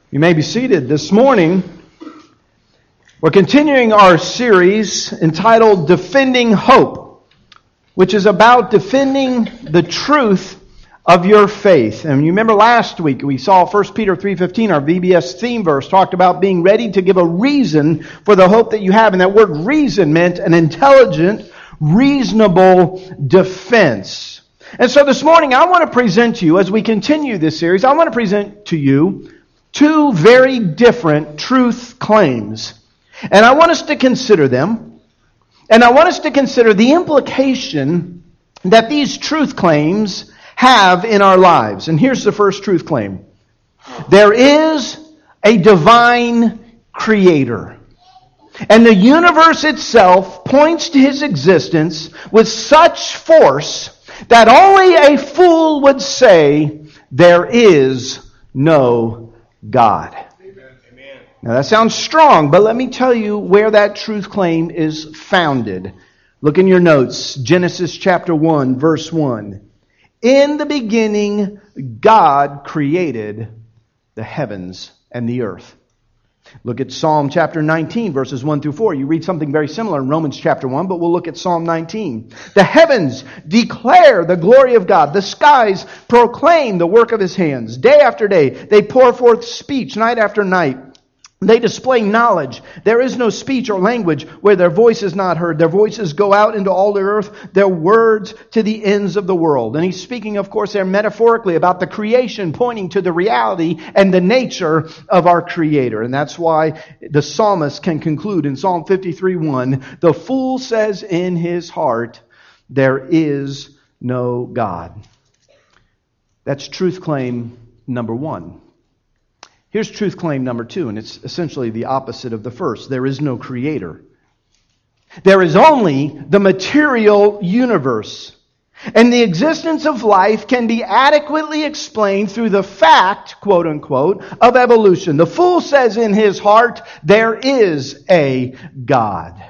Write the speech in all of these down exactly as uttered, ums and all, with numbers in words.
You may be seated. This morning, we're continuing our series entitled Defending Hope, which is about defending the truth of your faith. And you remember last week we saw First Peter three fifteen, our V B S theme verse, talked about being ready to give a reason for the hope that you have. And that word reason meant an intelligent, reasonable defense. And so this morning I want to present to you, as we continue this series, I want to present to you two very different truth claims. And I want us to consider them. And I want us to consider the implication that these truth claims have in our lives. And here's the first truth claim. There is a divine creator. And the universe itself points to his existence with such force that only a fool would say there is no God. Amen. Now that sounds strong, but let me tell you where that truth claim is founded. Look in your notes, Genesis chapter one, verse one. In the beginning, God created the heavens and the earth. Look at Psalm chapter nineteen, verses one through four. You read something very similar in Romans chapter one, but we'll look at Psalm nineteen. The heavens declare the glory of God. The skies proclaim the work of his hands. Day after day, they pour forth speech. Night after night, they display knowledge. There is no speech or language where their voice is not heard. Their voices go out into all the earth, their words to the ends of the world. And he's speaking, of course, there metaphorically about the creation, pointing to the reality and the nature of our Creator. And that's why the psalmist can conclude in Psalm fifty-three one, the fool says in his heart, there is no God. That's truth claim number one. Here's truth claim number two, and it's essentially the opposite of the first. There is no creator. There is only the material universe. And the existence of life can be adequately explained through the fact, quote unquote, of evolution. The fool says in his heart, there is a God.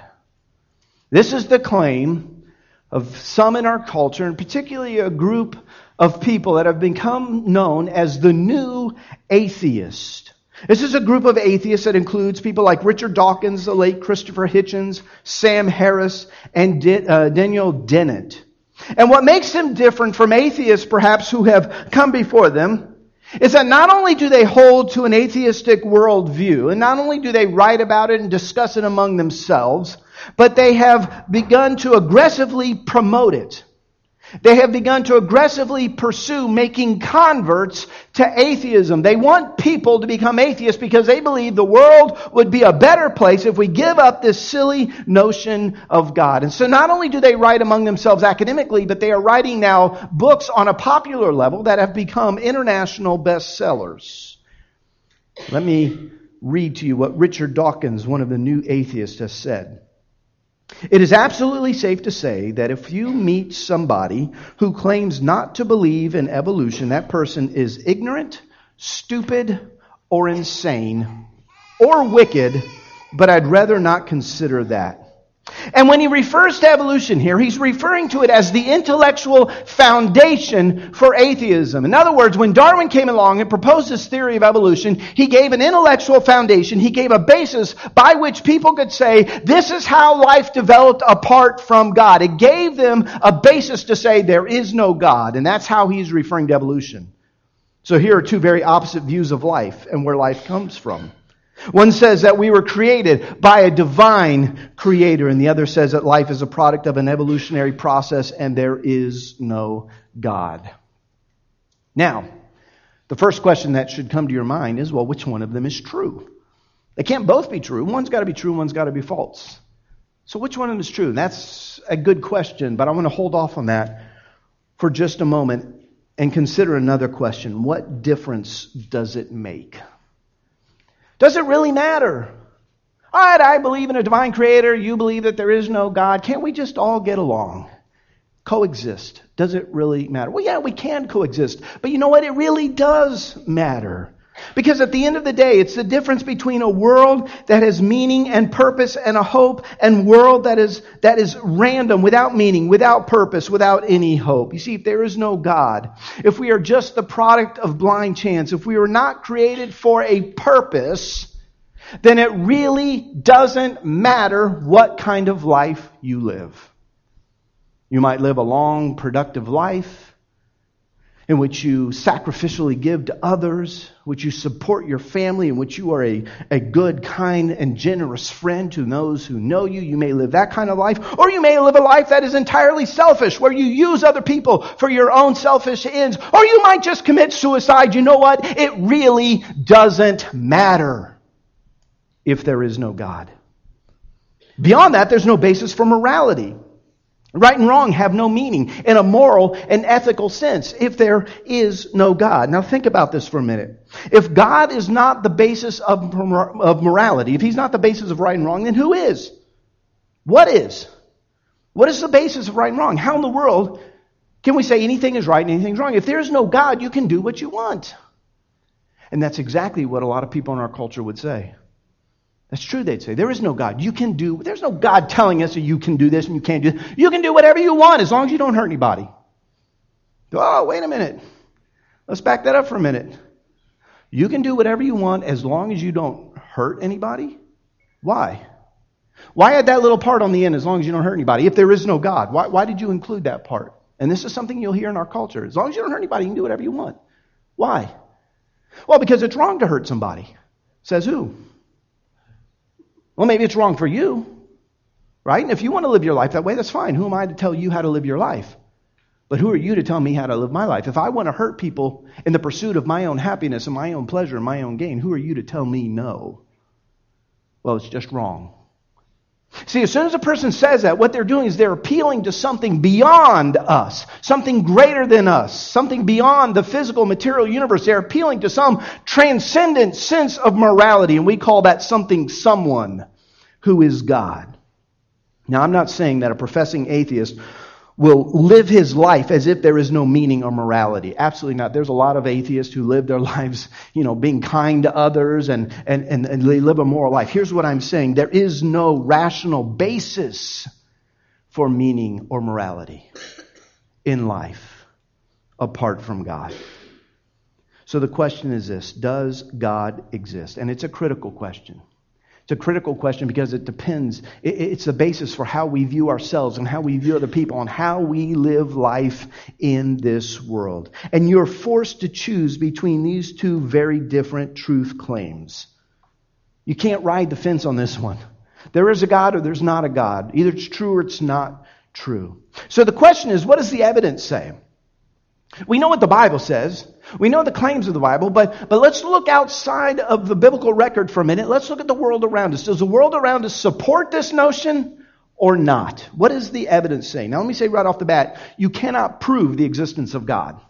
This is the claim of some in our culture, and particularly a group of people that have become known as the new atheist. This is a group of atheists that includes people like Richard Dawkins, the late Christopher Hitchens, Sam Harris, and uh, Daniel Dennett. And what makes them different from atheists, perhaps, who have come before them, is that not only do they hold to an atheistic worldview, and not only do they write about it and discuss it among themselves, but they have begun to aggressively promote it. They have begun to aggressively pursue making converts to atheism. They want people to become atheists because they believe the world would be a better place if we give up this silly notion of God. And so not only do they write among themselves academically, but they are writing now books on a popular level that have become international bestsellers. Let me read to you what Richard Dawkins, one of the new atheists, has said. It is absolutely safe to say that if you meet somebody who claims not to believe in evolution, that person is ignorant, stupid, or insane, or wicked, but I'd rather not consider that. And when he refers to evolution here, he's referring to it as the intellectual foundation for atheism. In other words, when Darwin came along and proposed this theory of evolution, he gave an intellectual foundation. He gave a basis by which people could say, this is how life developed apart from God. It gave them a basis to say there is no God. And that's how he's referring to evolution. So here are two very opposite views of life and where life comes from. One says that we were created by a divine creator, and the other says that life is a product of an evolutionary process and there is no God. Now, the first question that should come to your mind is, well, which one of them is true? They can't both be true. One's got to be true, one's got to be false. So which one of them is true? And that's a good question, but I want to hold off on that for just a moment and consider another question. What difference does it make? Does it really matter? All right, I believe in a divine creator. You believe that there is no God. Can't we just all get along? Coexist. Does it really matter? Well, yeah, we can coexist. But you know what? It really does matter. Because at the end of the day, it's the difference between a world that has meaning and purpose and a hope, and world that is that is random, without meaning, without purpose, without any hope. You see, if there is no God, if we are just the product of blind chance, if we were not created for a purpose, then it really doesn't matter what kind of life you live. You might live a long, productive life in which you sacrificially give to others, which you support your family, in which you are a, a good, kind, and generous friend to those who know you. You may live that kind of life, or you may live a life that is entirely selfish, where you use other people for your own selfish ends, or you might just commit suicide. You know what? It really doesn't matter if there is no God. Beyond that, there's no basis for morality. Right and wrong have no meaning in a moral and ethical sense if there is no God. Now think about this for a minute. If God is not the basis of, of morality, if He's not the basis of right and wrong, then who is? What is? What is the basis of right and wrong? How in the world can we say anything is right and anything is wrong? If there is no God, you can do what you want. And that's exactly what a lot of people in our culture would say. That's true, they'd say. There is no God. You can do, there's no God telling us that you can do this and you can't do this. You can do whatever you want as long as you don't hurt anybody. Oh, wait a minute. Let's back that up for a minute. You can do whatever you want as long as you don't hurt anybody? Why? Why add that little part on the end, as long as you don't hurt anybody, if there is no God? Why, why did you include that part? And this is something you'll hear in our culture. As long as you don't hurt anybody, you can do whatever you want. Why? Well, because it's wrong to hurt somebody. Says who? Well, maybe it's wrong for you, right? And if you want to live your life that way, that's fine. Who am I to tell you how to live your life? But who are you to tell me how to live my life? If I want to hurt people in the pursuit of my own happiness and my own pleasure and my own gain, who are you to tell me no? Well, it's just wrong. See, as soon as a person says that, what they're doing is they're appealing to something beyond us, something greater than us, something beyond the physical, material universe. They're appealing to some transcendent sense of morality, and we call that something someone who is God. Now, I'm not saying that a professing atheist will live his life as if there is no meaning or morality. Absolutely not. There's a lot of atheists who live their lives, you know, being kind to others and, and, and, and they live a moral life. Here's what I'm saying. There is no rational basis for meaning or morality in life apart from God. So the question is this: does God exist? And it's a critical question. It's a critical question because it depends. It's the basis for how we view ourselves and how we view other people and how we live life in this world. And you're forced to choose between these two very different truth claims. You can't ride the fence on this one. There is a God or there's not a God. Either it's true or it's not true. So the question is, what does the evidence say? We know what the Bible says. We know the claims of the Bible, but, but let's look outside of the biblical record for a minute. Let's look at the world around us. Does the world around us support this notion or not? What does the evidence say? Now let me say right off the bat, you cannot prove the existence of God.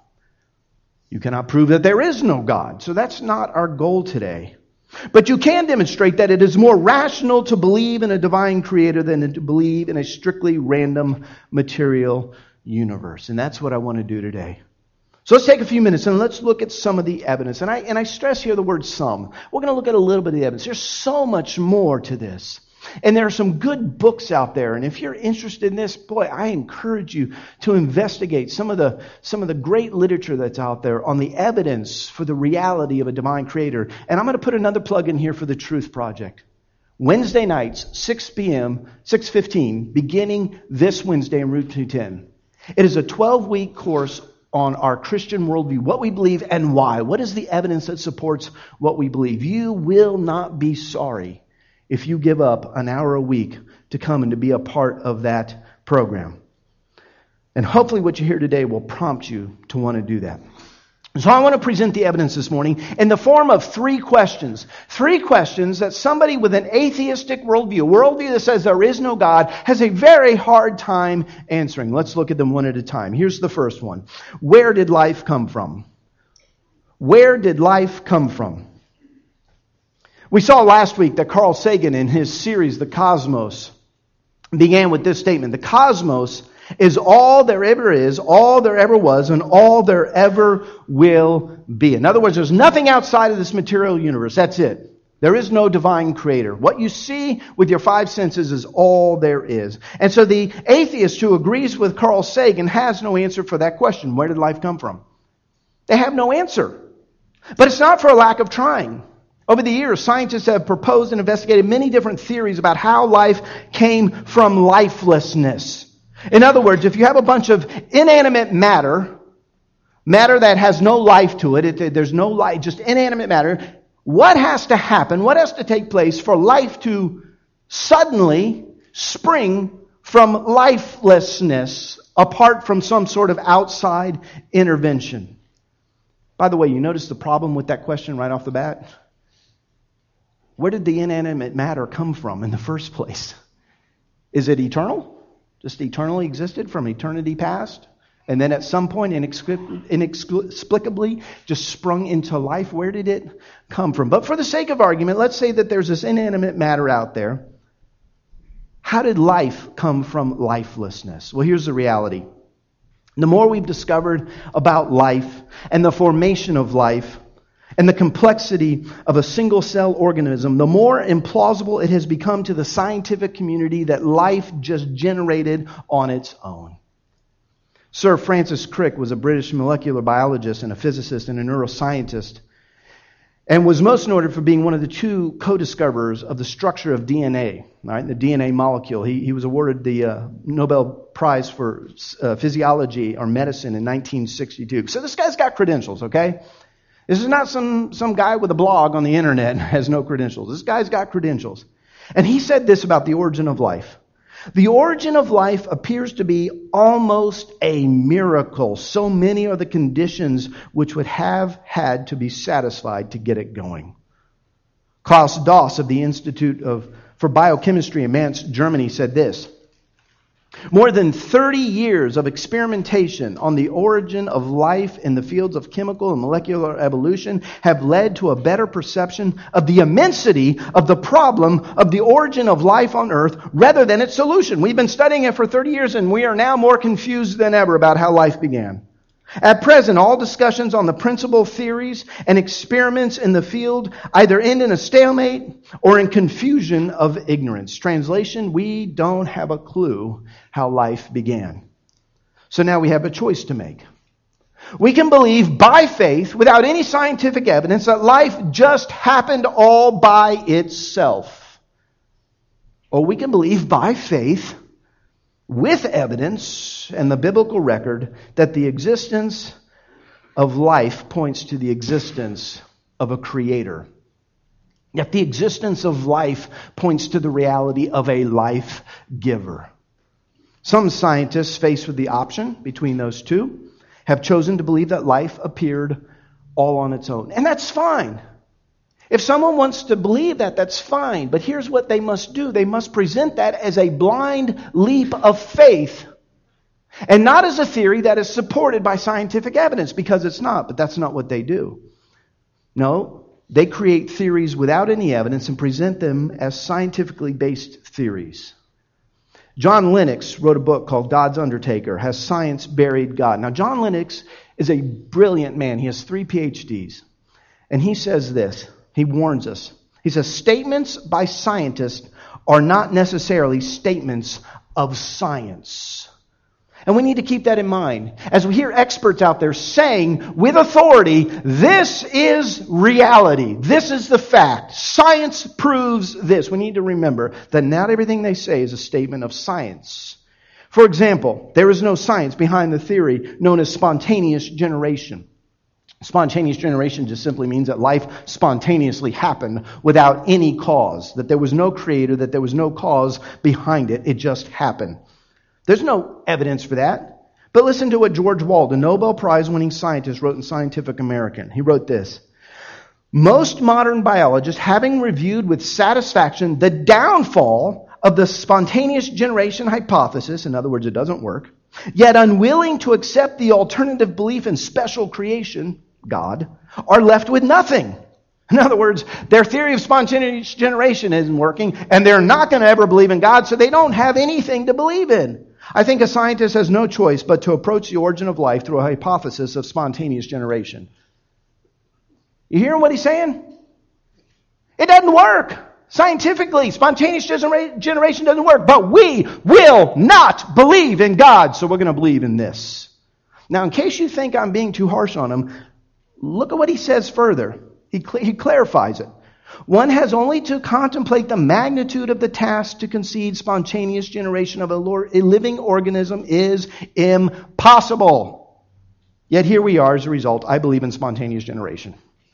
You cannot prove that there is no God. So that's not our goal today. But you can demonstrate that it is more rational to believe in a divine creator than to believe in a strictly random material universe. And that's what I want to do today. So let's take a few minutes and let's look at some of the evidence. And I and I stress here the word some. We're going to look at a little bit of the evidence. There's so much more to this. And there are some good books out there. And if you're interested in this, boy, I encourage you to investigate some of the some of the great literature that's out there on the evidence for the reality of a divine creator. And I'm going to put another plug in here for the Truth Project. Wednesday nights, six p.m., six fifteen, beginning this Wednesday in Route two ten. It is a twelve-week course on our Christian worldview, what we believe and why. What is the evidence that supports what we believe? You will not be sorry if you give up an hour a week to come and to be a part of that program. And hopefully what you hear today will prompt you to want to do that. So I want to present the evidence this morning in the form of three questions. Three questions that somebody with an atheistic worldview, a worldview that says there is no God, has a very hard time answering. Let's look at them one at a time. Here's the first one. Where did life come from? Where did life come from? We saw last week that Carl Sagan in his series, The Cosmos, began with this statement. The cosmos is all there ever is, all there ever was, and all there ever will be. In other words, there's nothing outside of this material universe. That's it. There is no divine creator. What you see with your five senses is all there is. And so the atheist who agrees with Carl Sagan has no answer for that question. Where did life come from? They have no answer. But it's not for a lack of trying. Over the years, scientists have proposed and investigated many different theories about how life came from lifelessness. In other words, if you have a bunch of inanimate matter, matter that has no life to it, it there's no life, just inanimate matter, what has to happen, what has to take place for life to suddenly spring from lifelessness apart from some sort of outside intervention? By the way, you notice the problem with that question right off the bat? Where did the inanimate matter come from in the first place? Is it eternal? Just eternally existed from eternity past? And then at some point inexplicably just sprung into life? Where did it come from? But for the sake of argument, let's say that there's this inanimate matter out there. How did life come from lifelessness? Well, here's the reality. The more we've discovered about life and the formation of life and the complexity of a single-cell organism, the more implausible it has become to the scientific community that life just generated on its own. Sir Francis Crick was a British molecular biologist and a physicist and a neuroscientist, and was most noted for being one of the two co-discoverers of the structure of D N A, right? The D N A molecule. He, he was awarded the uh, Nobel Prize for uh, Physiology or Medicine in nineteen sixty-two. So this guy's got credentials, okay? This is not some, some guy with a blog on the internet and has no credentials. This guy's got credentials. And he said this about the origin of life. The origin of life appears to be almost a miracle. So many are the conditions which would have had to be satisfied to get it going. Klaus Doss of the Institute of, for Biochemistry in Mainz, Germany said this: more than thirty years of experimentation on the origin of life in the fields of chemical and molecular evolution have led to a better perception of the immensity of the problem of the origin of life on earth rather than its solution. We've been studying it for thirty years and we are now more confused than ever about how life began. At present, all discussions on the principal theories and experiments in the field either end in a stalemate or in confusion of ignorance. Translation, we don't have a clue how life began. So now we have a choice to make. We can believe by faith, without any scientific evidence, that life just happened all by itself. Or we can believe by faith, with evidence and the biblical record, that the existence of life points to the existence of a creator. That the existence of life points to the reality of a life giver. Some scientists, faced with the option between those two, have chosen to believe that life appeared all on its own. And that's fine. If someone wants to believe that, that's fine. But here's what they must do. They must present that as a blind leap of faith, and not as a theory that is supported by scientific evidence, because it's not. But that's not what they do. No, they create theories without any evidence and present them as scientifically based theories. John Lennox wrote a book called God's Undertaker, Has Science Buried God? Now, John Lennox is a brilliant man. He has three P H Ds. And he says this. He warns us. He says, statements by scientists are not necessarily statements of science. And we need to keep that in mind. As we hear experts out there saying with authority, this is reality. This is the fact. Science proves this. We need to remember that not everything they say is a statement of science. For example, there is no science behind the theory known as spontaneous generation. Spontaneous generation just simply means that life spontaneously happened without any cause. That there was no creator, that there was no cause behind it. It just happened. There's no evidence for that. But listen to what George Wald, a Nobel Prize-winning scientist, wrote in Scientific American. He wrote this: most modern biologists, having reviewed with satisfaction the downfall of the spontaneous generation hypothesis, in other words, it doesn't work, yet unwilling to accept the alternative belief in special creation, God, are left with nothing. In other words, their theory of spontaneous generation isn't working, and they're not going to ever believe in God, so they don't have anything to believe in. I think a scientist has no choice but to approach the origin of life through a hypothesis of spontaneous generation. You hearing what he's saying? It doesn't work. Scientifically, spontaneous genera- generation doesn't work. But we will not believe in God, so we're going to believe in this. Now, in case you think I'm being too harsh on him, look at what he says further. He, cl- he clarifies it. One has only to contemplate the magnitude of the task to concede spontaneous generation of a, lo- a living organism is impossible. Yet here we are as a result. I believe in spontaneous generation.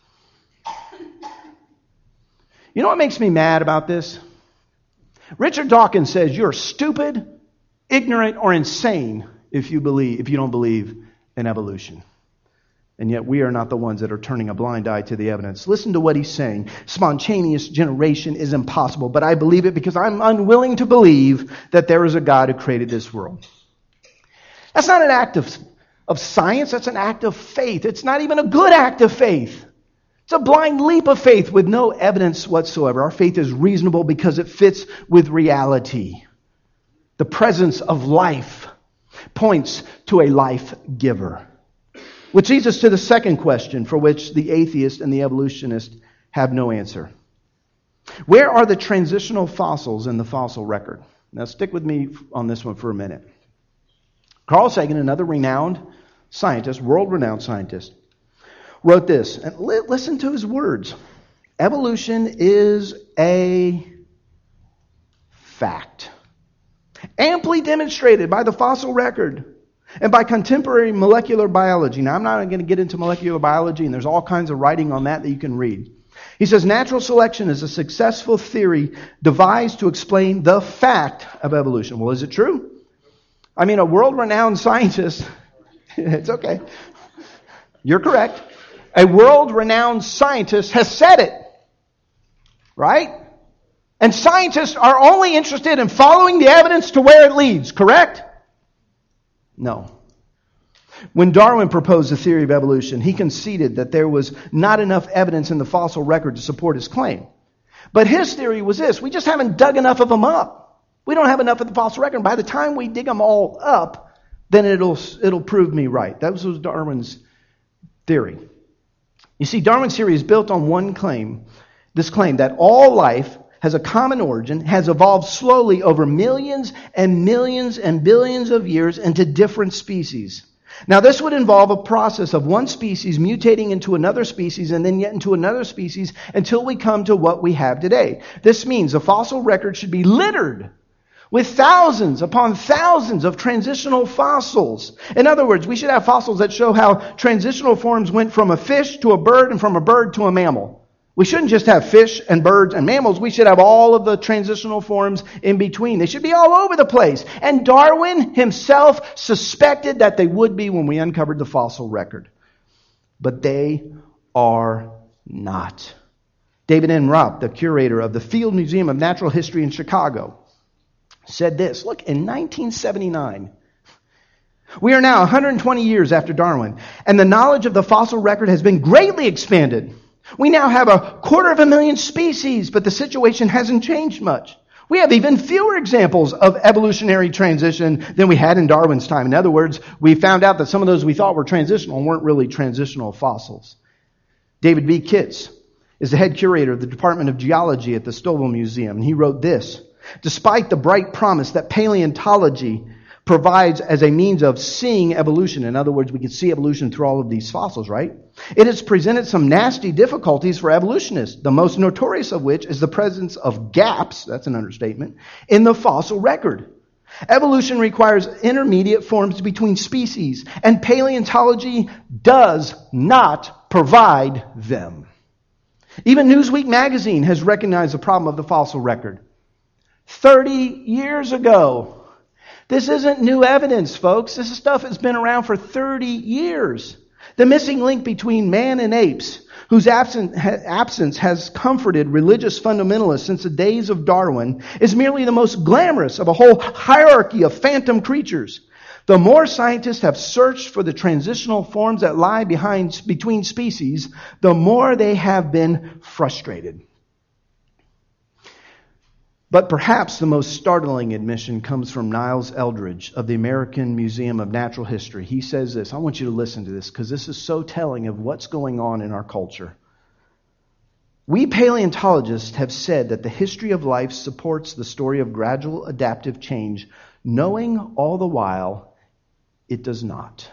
You know what makes me mad about this? Richard Dawkins says you're stupid, ignorant, or insane if you believe if you don't believe in evolution. And yet we are not the ones that are turning a blind eye to the evidence. Listen to what he's saying. Spontaneous generation is impossible, but I believe it because I'm unwilling to believe that there is a God who created this world. That's not an act of, of science. That's an act of faith. It's not even a good act of faith. It's a blind leap of faith with no evidence whatsoever. Our faith is reasonable because it fits with reality. The presence of life points to a life giver. Which leads us to the second question for which the atheist and the evolutionist have no answer. Where are the transitional fossils in the fossil record? Now stick with me on this one for a minute. Carl Sagan, another renowned scientist, world-renowned scientist, wrote this, and li- listen to his words. Evolution is a fact, amply demonstrated by the fossil record and by contemporary molecular biology. Now, I'm not going to get into molecular biology, and there's all kinds of writing on that that you can read. He says, natural selection is a successful theory devised to explain the fact of evolution. Well, is it true? I mean, a world-renowned scientist, it's okay. You're correct. A world-renowned scientist has said it. Right? And scientists are only interested in following the evidence to where it leads, correct? No. When Darwin proposed the theory of evolution, he conceded that there was not enough evidence in the fossil record to support his claim. But his theory was this: we just haven't dug enough of them up. We don't have enough of the fossil record. By the time we dig them all up, then it'll it'll prove me right. That was Darwin's theory. You see, Darwin's theory is built on one claim, this claim that all life has a common origin, has evolved slowly over millions and millions and billions of years into different species. Now, this would involve a process of one species mutating into another species and then yet into another species until we come to what we have today. This means the fossil record should be littered with thousands upon thousands of transitional fossils. In other words, we should have fossils that show how transitional forms went from a fish to a bird and from a bird to a mammal. We shouldn't just have fish and birds and mammals. We should have all of the transitional forms in between. They should be all over the place. And Darwin himself suspected that they would be when we uncovered the fossil record. But they are not. David N. Rupp, the curator of the Field Museum of Natural History in Chicago, said this. Look, in nineteen seventy-nine, we are now one hundred twenty years after Darwin, and the knowledge of the fossil record has been greatly expanded. We now have a quarter of a million species, but the situation hasn't changed much. We have even fewer examples of evolutionary transition than we had in Darwin's time. In other words, we found out that some of those we thought were transitional weren't really transitional fossils. David B. Kitts is the head curator of the Department of Geology at the Stovall Museum, and he wrote this: despite the bright promise that paleontology provides as a means of seeing evolution, in other words, we can see evolution through all of these fossils, right? It has presented some nasty difficulties for evolutionists, the most notorious of which is the presence of gaps, that's an understatement, in the fossil record. Evolution requires intermediate forms between species, and paleontology does not provide them. Even Newsweek magazine has recognized the problem of the fossil record. Thirty years ago. This isn't new evidence, folks. This stuff has been around for thirty years. The missing link between man and apes, whose absent, ha, absence has comforted religious fundamentalists since the days of Darwin, is merely the most glamorous of a whole hierarchy of phantom creatures. The more scientists have searched for the transitional forms that lie behind between species, the more they have been frustrated. But perhaps the most startling admission comes from Niles Eldredge of the American Museum of Natural History. He says this. I want you to listen to this because this is so telling of what's going on in our culture. We paleontologists have said that the history of life supports the story of gradual adaptive change, knowing all the while it does not.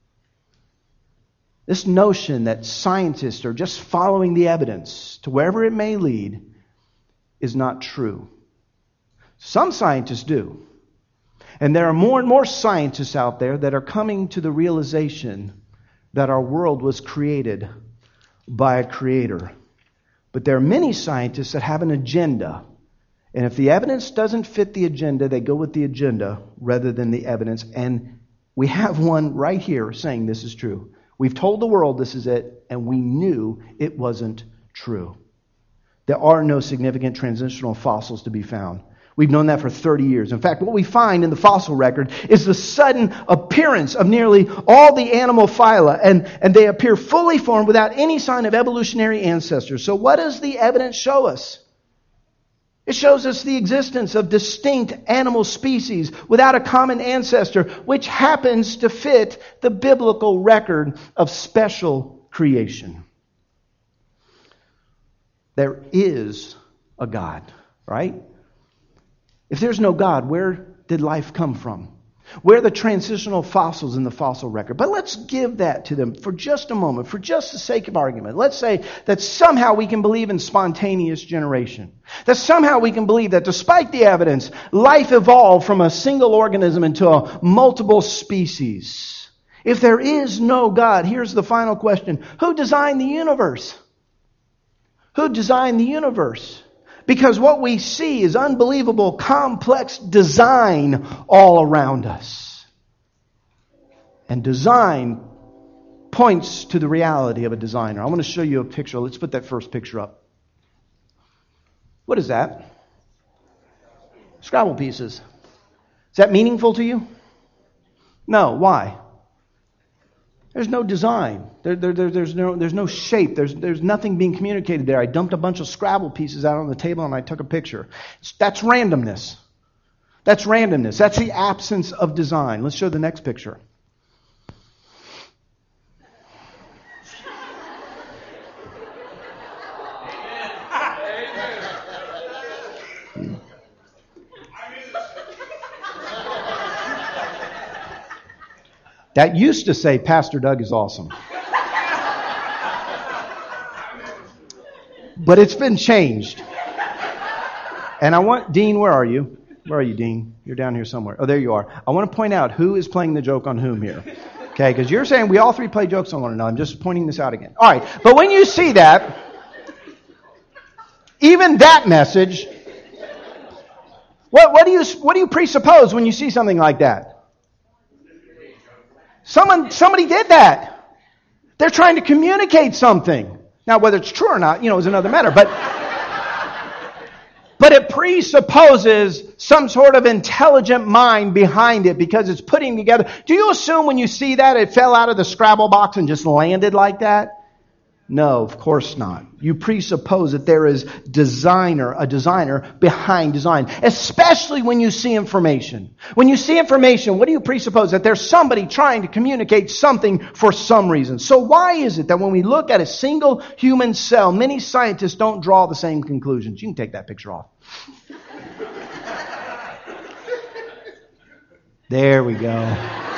This notion that scientists are just following the evidence to wherever it may lead is not true. Some scientists do. And there are more and more scientists out there that are coming to the realization that our world was created by a creator. But there are many scientists that have an agenda. And if the evidence doesn't fit the agenda, they go with the agenda rather than the evidence. And we have one right here saying this is true. We've told the world this is it, and we knew it wasn't true. There are no significant transitional fossils to be found. We've known that for thirty years. In fact, what we find in the fossil record is the sudden appearance of nearly all the animal phyla, and, and they appear fully formed without any sign of evolutionary ancestors. So what does the evidence show us? It shows us the existence of distinct animal species without a common ancestor, which happens to fit the biblical record of special creation. There is a God, right? If there's no God, where did life come from? Where are the transitional fossils in the fossil record? But let's give that to them for just a moment, for just the sake of argument. Let's say that somehow we can believe in spontaneous generation. That somehow we can believe that despite the evidence, life evolved from a single organism into a multiple species. If there is no God, here's the final question. Who designed the universe? Who designed the universe? Because what we see is unbelievable, complex design all around us. And design points to the reality of a designer. I want to show you a picture. Let's put that first picture up. What is that? Scrabble pieces. Is that meaningful to you? No. Why? There's no design. There, there, there, there's no, there's no shape. There's, there's nothing being communicated there. I dumped a bunch of Scrabble pieces out on the table and I took a picture. That's randomness. That's randomness. That's the absence of design. Let's show the next picture. That used to say, Pastor Doug is awesome. But it's been changed. And I want, Dean, where are you? Where are you, Dean? You're down here somewhere. Oh, there you are. I want to point out who is playing the joke on whom here. Okay, because you're saying we all three play jokes on one another. I'm just pointing this out again. All right, but when you see that, even that message, what, what do you what do you presuppose when you see something like that? Someone, somebody did that. They're trying to communicate something. Now, whether it's true or not, you know, is another matter. But, but it presupposes some sort of intelligent mind behind it because it's putting together. Do you assume when you see that it fell out of the Scrabble box and just landed like that? No, of course not. You presuppose that there is designer, a designer behind design, especially when you see information. When you see information, what do you presuppose? That there's somebody trying to communicate something for some reason. So why is it that when we look at a single human cell, many scientists don't draw the same conclusions? You can take that picture off. There we go.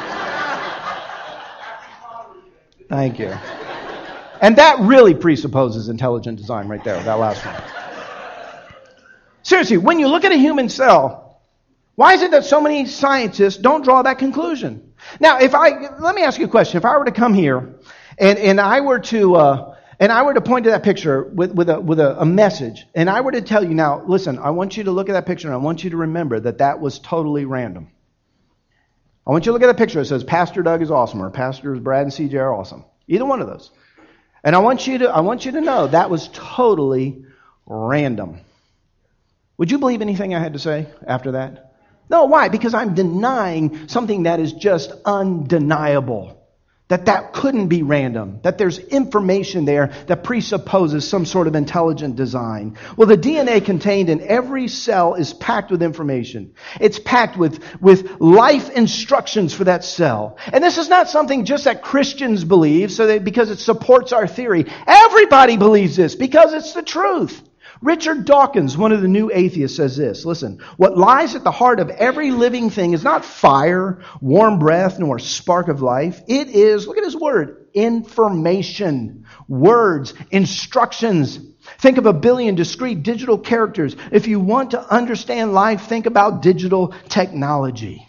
Thank you. And that really presupposes intelligent design right there, that last one. Seriously, when you look at a human cell, why is it that so many scientists don't draw that conclusion? Now, if I, let me ask you a question. If I were to come here and, and I were to, uh, and I were to point to that picture with, with a, with a, a message, and I were to tell you now, listen, I want you to look at that picture and I want you to remember that that was totally random. I want you to look at that picture. It says, Pastor Doug is awesome, or Pastors Brad and C J are awesome. Either one of those. And I want you to I want you to know that was totally random. Would you believe anything I had to say after that? No, why? Because I'm denying something that is just undeniable. that that couldn't be random, that there's information there that presupposes some sort of intelligent design. Well, the D N A contained in every cell is packed with information. It's packed with, with life instructions for that cell. And this is not something just that Christians believe so that because it supports our theory. Everybody believes this because it's the truth. Richard Dawkins, one of the new atheists, says this. Listen, what lies at the heart of every living thing is not fire, warm breath, nor spark of life. It is, look at his word, information, words, instructions. Think of a billion discrete digital characters. If you want to understand life, think about digital technology.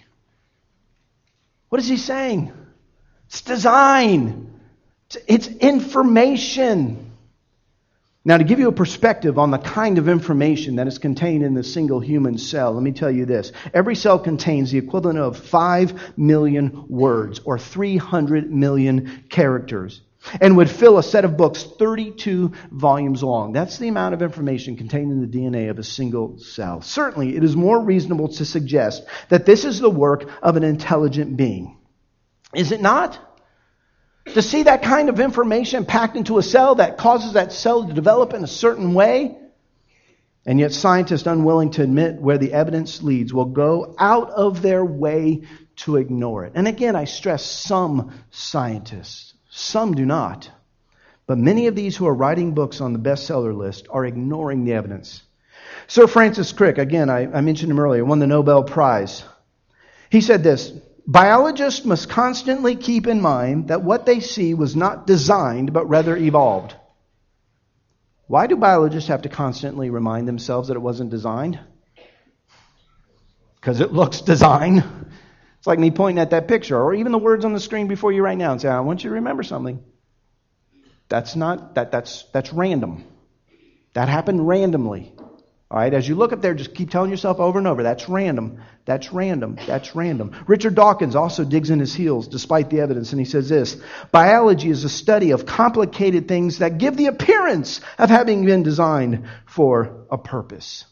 What is he saying? It's design. It's information. Now, to give you a perspective on the kind of information that is contained in the single human cell, let me tell you this. Every cell contains the equivalent of five million words, or three hundred million characters, and would fill a set of books thirty-two volumes long. That's the amount of information contained in the D N A of a single cell. Certainly, it is more reasonable to suggest that this is the work of an intelligent being. Is it not? To see that kind of information packed into a cell that causes that cell to develop in a certain way, and yet scientists unwilling to admit where the evidence leads will go out of their way to ignore it. And again, I stress some scientists. Some do not. But many of these who are writing books on the bestseller list are ignoring the evidence. Sir Francis Crick, again, I, I mentioned him earlier, won the Nobel Prize. He said this: biologists must constantly keep in mind that what they see was not designed, but rather evolved. Why do biologists have to constantly remind themselves that it wasn't designed? Because it looks designed. It's like me pointing at that picture, or even the words on the screen before you right now and say, I want you to remember something. That's not, that, that's, that's random. That happened randomly. All right, as you look up there, just keep telling yourself over and over, that's random, that's random, that's random. Richard Dawkins also digs in his heels despite the evidence, and he says this: biology is a study of complicated things that give the appearance of having been designed for a purpose.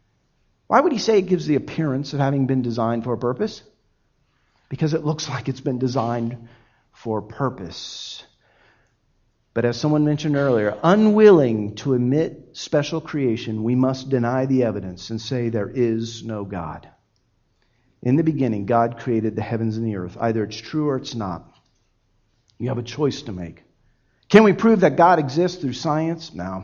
Why would he say it gives the appearance of having been designed for a purpose? Because it looks like it's been designed for a purpose. But as someone mentioned earlier, unwilling to admit special creation, we must deny the evidence and say there is no God. In the beginning, God created the heavens and the earth. Either it's true or it's not. You have a choice to make. Can we prove that God exists through science? No.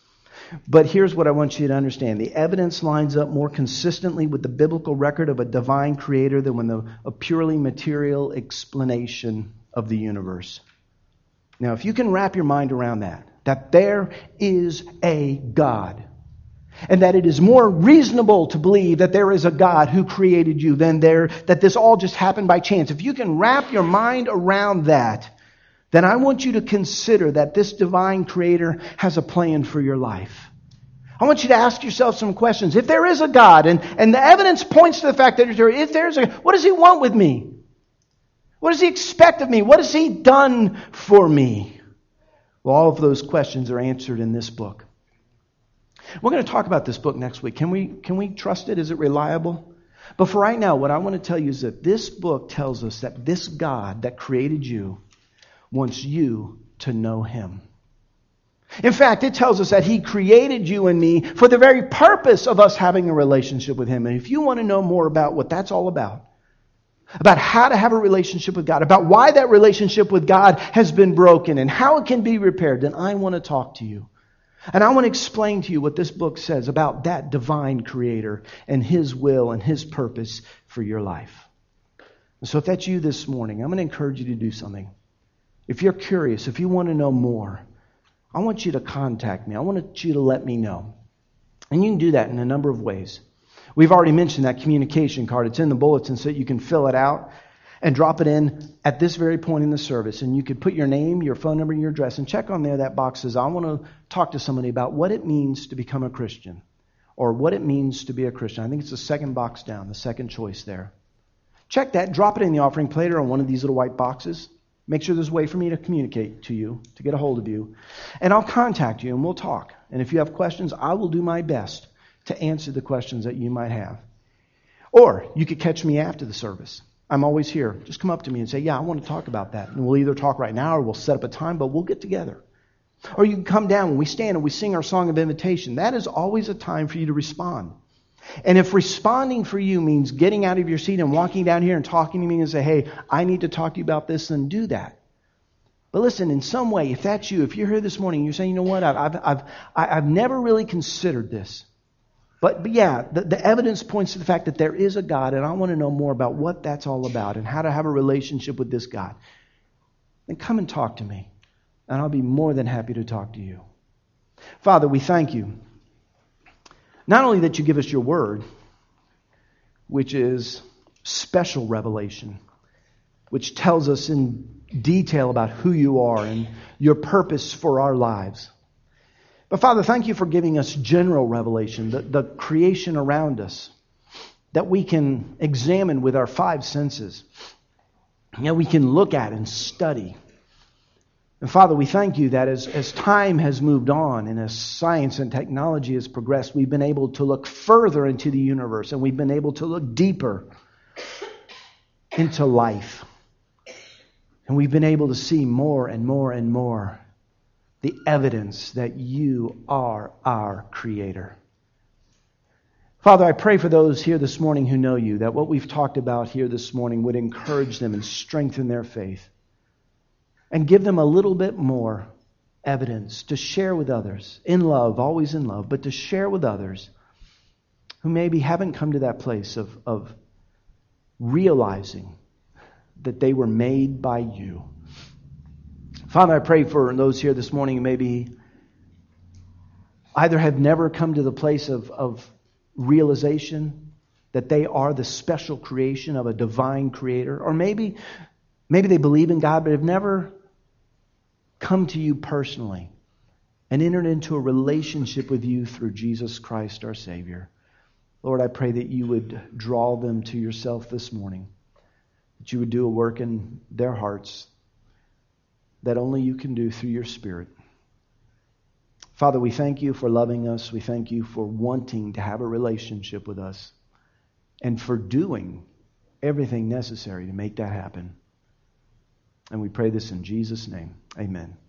But here's what I want you to understand. The evidence lines up more consistently with the biblical record of a divine creator than with a, a purely material explanation of the universe. Now, if you can wrap your mind around that, that there is a God, and that it is more reasonable to believe that there is a God who created you than there that this all just happened by chance. If you can wrap your mind around that, then I want you to consider that this divine creator has a plan for your life. I want you to ask yourself some questions. If there is a God, and, and the evidence points to the fact that if there's a, what does he want with me? What does he expect of me? What has he done for me? Well, all of those questions are answered in this book. We're going to talk about this book next week. Can we, can we trust it? Is it reliable? But for right now, what I want to tell you is that this book tells us that this God that created you wants you to know him. In fact, it tells us that he created you and me for the very purpose of us having a relationship with him. And if you want to know more about what that's all about, about how to have a relationship with God, about why that relationship with God has been broken and how it can be repaired, then I want to talk to you. And I want to explain to you what this book says about that divine creator and his will and his purpose for your life. And so if that's you this morning, I'm going to encourage you to do something. If you're curious, if you want to know more, I want you to contact me. I want you to let me know. And you can do that in a number of ways. We've already mentioned that communication card. It's in the bulletin so that you can fill it out and drop it in at this very point in the service. And you could put your name, your phone number, and your address, and check on there. That box says, I want to talk to somebody about what it means to become a Christian, or what it means to be a Christian. I think it's the second box down, the second choice there. Check that. Drop it in the offering plate or on one of these little white boxes. Make sure there's a way for me to communicate to you, to get a hold of you. And I'll contact you and we'll talk. And if you have questions, I will do my best to answer the questions that you might have. Or you could catch me after the service. I'm always here. Just come up to me and say, yeah, I want to talk about that. And we'll either talk right now or we'll set up a time, but we'll get together. Or you can come down when we stand and we sing our song of invitation. That is always a time for you to respond. And if responding for you means getting out of your seat and walking down here and talking to me and say, hey, I need to talk to you about this, then do that. But listen, in some way, if that's you, if you're here this morning, you're saying, you know what, I've, I've, I've, I've never really considered this. But, but yeah, the, the evidence points to the fact that there is a God, and I want to know more about what that's all about and how to have a relationship with this God. Then come and talk to me, and I'll be more than happy to talk to you. Father, we thank you. Not only that you give us your word, which is special revelation, which tells us in detail about who you are and your purpose for our lives. But Father, thank you for giving us general revelation, the, the creation around us, that we can examine with our five senses, that we can look at and study. And Father, we thank you that as, as time has moved on and as science and technology has progressed, we've been able to look further into the universe and we've been able to look deeper into life. And we've been able to see more and more and more the evidence that you are our Creator. Father, I pray for those here this morning who know you, that what we've talked about here this morning would encourage them and strengthen their faith and give them a little bit more evidence to share with others, in love, always in love, but to share with others who maybe haven't come to that place of, of realizing that they were made by you. Father, I pray for those here this morning who maybe either have never come to the place of, of realization that they are the special creation of a divine Creator, or maybe, maybe they believe in God but have never come to you personally and entered into a relationship with you through Jesus Christ our Savior. Lord, I pray that you would draw them to yourself this morning, that you would do a work in their hearts that only you can do through your Spirit. Father, we thank you for loving us. We thank you for wanting to have a relationship with us and for doing everything necessary to make that happen. And we pray this in Jesus' name. Amen.